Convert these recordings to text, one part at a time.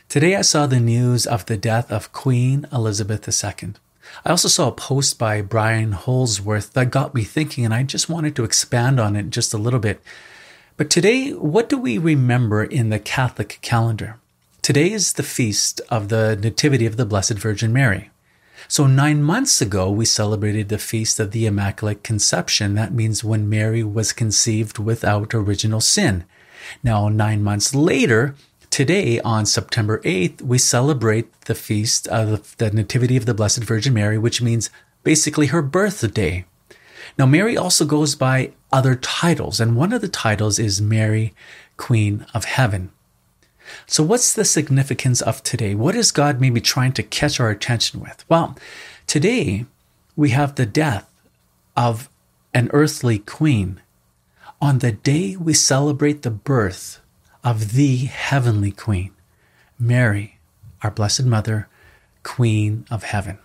Today I saw the news of the death of Queen Elizabeth II. I also saw a post by Brian Holsworth that got me thinking, and I just wanted to expand on it just a little bit. But today, what do we remember in the Catholic calendar? Today is the feast of the Nativity of the Blessed Virgin Mary. So 9 months ago, we celebrated the feast of the Immaculate Conception. That means when Mary was conceived without original sin. Now, 9 months later, today, on September 8th, we celebrate the feast of the Nativity of the Blessed Virgin Mary, which means basically her birthday. Now, Mary also goes by other titles, and one of the titles is Mary, Queen of Heaven. So what's the significance of today? What is God maybe trying to catch our attention with? Well, today we have the death of an earthly queen. On the day we celebrate the birth of the heavenly Queen, Mary, our Blessed Mother, Queen of Heaven.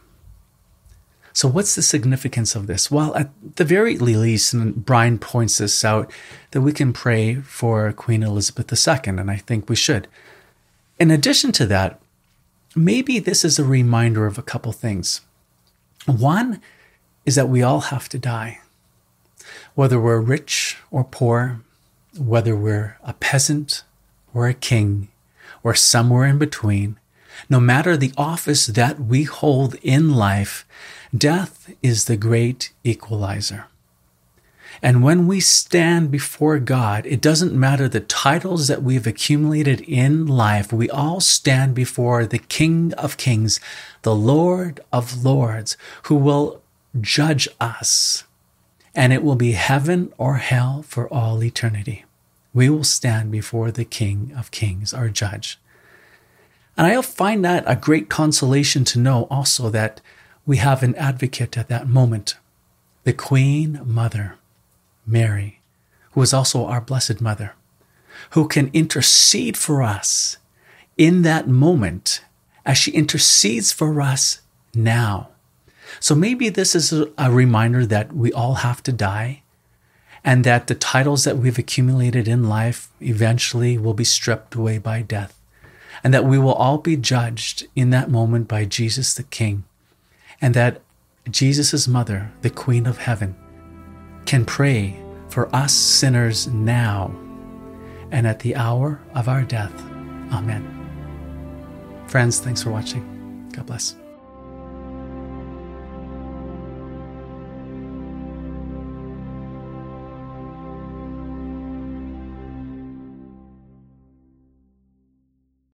So what's the significance of this? Well, at the very least, and Brian points this out, that we can pray for Queen Elizabeth II, and I think we should. In addition to that, maybe this is a reminder of a couple things. One is that we all have to die. Whether we're rich or poor, whether we're a peasant or a king, or somewhere in between, no matter the office that we hold in life, death is the great equalizer. And when we stand before God, it doesn't matter the titles that we've accumulated in life. We all stand before the King of Kings, the Lord of Lords, who will judge us. And it will be heaven or hell for all eternity. We will stand before the King of Kings, our judge. And I find that a great consolation to know also that we have an advocate at that moment, the Queen Mother, Mary, who is also our Blessed Mother, who can intercede for us in that moment as she intercedes for us now. So maybe this is a reminder that we all have to die, and that the titles that we've accumulated in life eventually will be stripped away by death, and that we will all be judged in that moment by Jesus the King, and that Jesus' mother, the Queen of Heaven, can pray for us sinners now and at the hour of our death. Amen. Friends, thanks for watching. God bless.